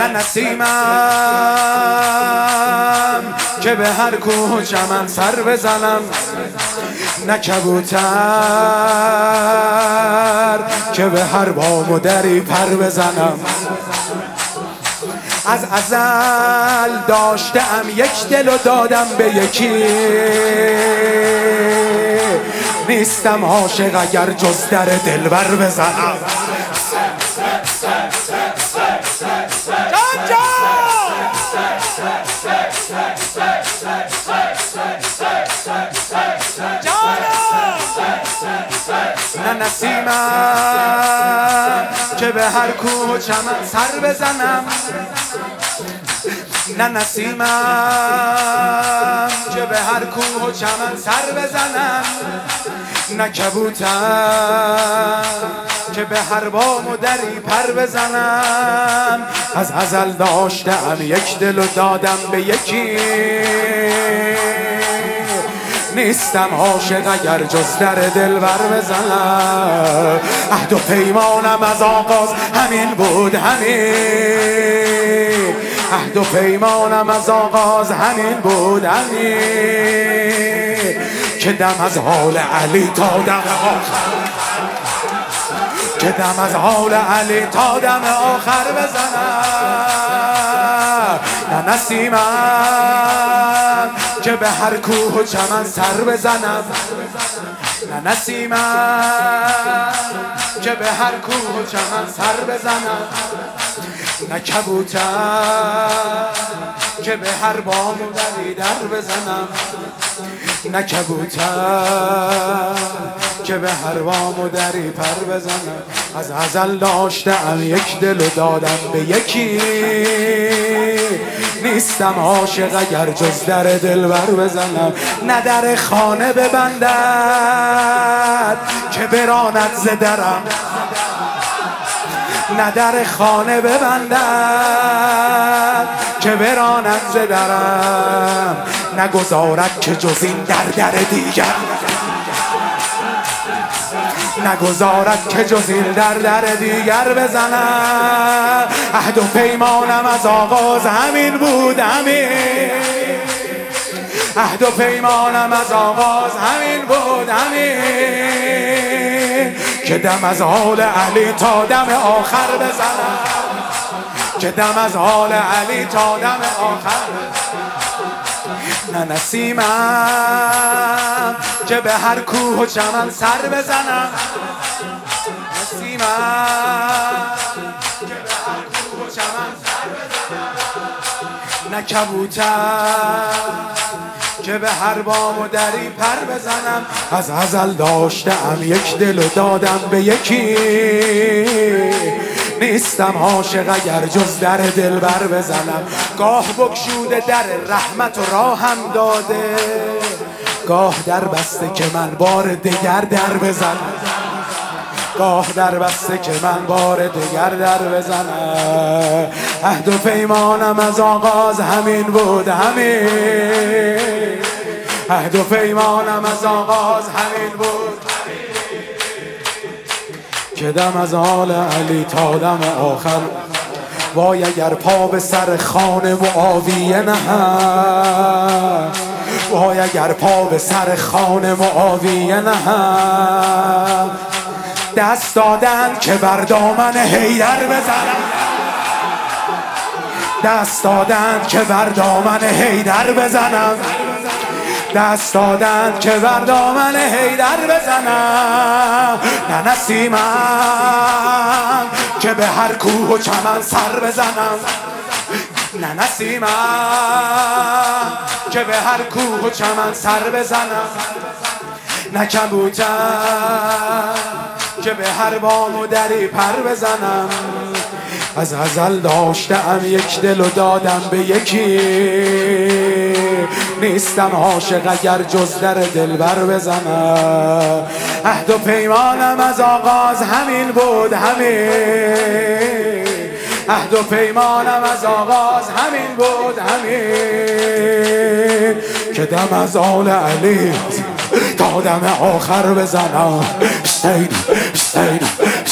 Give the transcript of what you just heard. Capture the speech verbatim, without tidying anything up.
نه نسیمم که به هر کوه و چمن سر بزنم، نه کبوتر که به هر بام و دری پر بزنم. از ازل داشتم یک دل و دادم به یکی، نیستم عاشق اگر جز در دلبر بزنم. نه نسیمم که به هر کوه و چمن سر بزنم، نه نسیمم که به هر کوه و چمن سر بزنم، نه کبوتر که به هر بام و دری پر بزنم. از ازل داشتم یک دل و دادم به یکی، نیستم عاشق اگر جز در دلبر بزنم. عهد و پیمانم از آغاز همین بود، همین عهد و پیمانم از آغاز همین بود، همین که دم از حال علی تا دم آخر، که دم از حال علی تا دم آخر بزنم. نه نسیمم که به هر کوه و چمن سر بزنم، نه نسیمم که به هر کوه و چمن سر بزنم، نه کبوتر که به هر بام و دری در بزنم، نه کبوتر که به هر بام و دری پر بزنم. از ازل داشتم یک دل و دادم به یکی، نیستم عاشق اگر جز در دلبر بزنم. نه در خانه ببندد که براند ز درم، نه در خانه ببندد که براند ز درم، نگذارد که جز این در در دیگر، نگذارد که جز این در در دیگر بزنم. عهد و پیمانم از آغاز همین بود، همین عهد و پیمانم از آغاز همین بود، همین که دم از حال علی تا دم آخر بزنم، که دم از حال علی تا دم آخر. نه نسیمم که به هر کوه و چمن سر بزنم، نسیمم که به هر کوه و چمن سر بزنم، نه کبوتر که به هر بام و دری پر بزنم. از ازل داشتم یک دل و دادم به یکی، نیستم عاشق اگر جز در دلبر بزنم. گاه بگشوده در رحمت و راهم داده، گاه در بسته که من بار دگر در بزنم، گاه در بسته که من بار دگر در بزنم. عهد و پیمانم از آغاز همین بود، همین عهد و پیمانم از آغاز همین بود، که دم از حال علی تا دم آخر. وای اگر پا به سر خانه معاویه نهم، وای اگر پا به سر خانه معاویه نهم، دست دادن که بر دامن حیدر بزنم، دست دادن که بر دامن حیدر بزنم، دست دادن که بر دامن حیدر بزنم. نه نسیمم که به هر کوه و چمن سر بزنم، نه نسیمم که به هر کوه و چمن سر بزنم، نه کبوتر که به هر بام و دری پر بزنم. از ازل داشتم یک دل و دادم به یکی، نیستم عاشق اگر جز در دلبر بزنم. عهد و پیمانم از آغاز همین بود، همین عهد و پیمانم از آغاز همین بود، همین که دم از آل علی تا دم آخر بزنم. حسین حسین